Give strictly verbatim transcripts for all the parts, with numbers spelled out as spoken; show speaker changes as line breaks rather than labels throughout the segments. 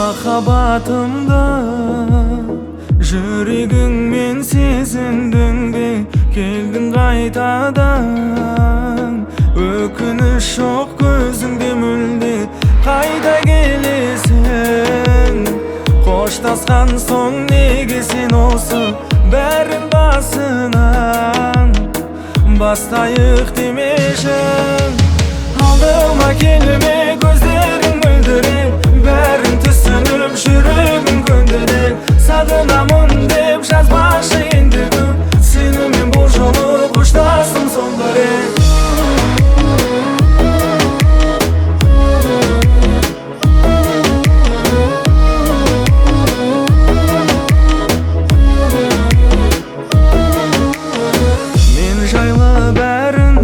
Махаббатымда жүрегің мен сезіндің бе, келдің қайтадан. Өкініш жоқ көзіңде мүлде, қайда келесің? Қоштасқан соң неге сен осы бәрін басынан бастайық демеші? Алдыма келме, көздерің мөлдіреп, бәрін түсініп жүрегім көндіріп, сағынамын деп жазбашы енді көп, сенімен бұл жолы қоштастым соңғы рет. Мен жайлы бәрін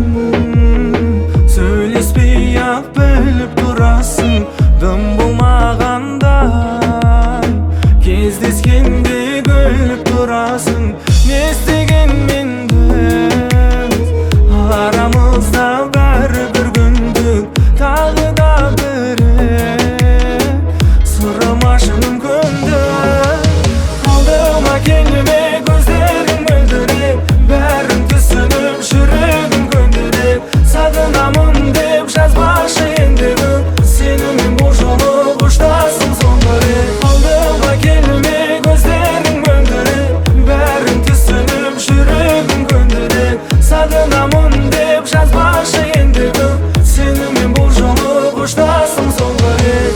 сөйлеспей-ақ біліп тұрасың, дым болмағандай кездескенде күліп тұрасың. Не істеген менді арамызда бәрі бір күндік, тағы да бірі сұрымашы мүмкінді. Алдыма келме, көздерің мөлдіреп, бәрін түсініп жүрегім көндіріп, сағынамын деп жазбашы енді көп, сенімен бұл жолы қоштастым соңғы рет. Алдыма келме, көздерің мөлдіреп, бәрін түсініп жүрегім көндіріп, сағынамын деп жазбашы енді көп, сенімен бұл жолы қоштастым соңғы рет.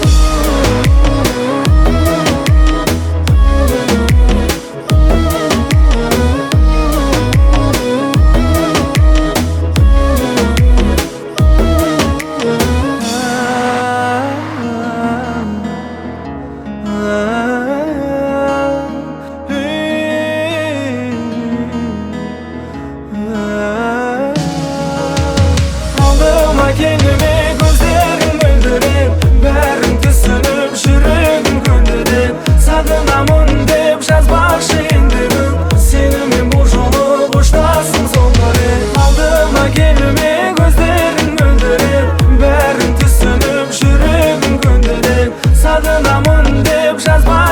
Алдыма келме, көздерің мөлдіреп, бәрін түсініп жүрегім көндіріп, сағынамын деп жазбашы енді көп, сенімен бұл жолы қоштастым соңғы рет. Алдыма келме, көздерің мөлдіреп, бәрін түсініп жүрегім көндіріп, сағынамын деп жазбашы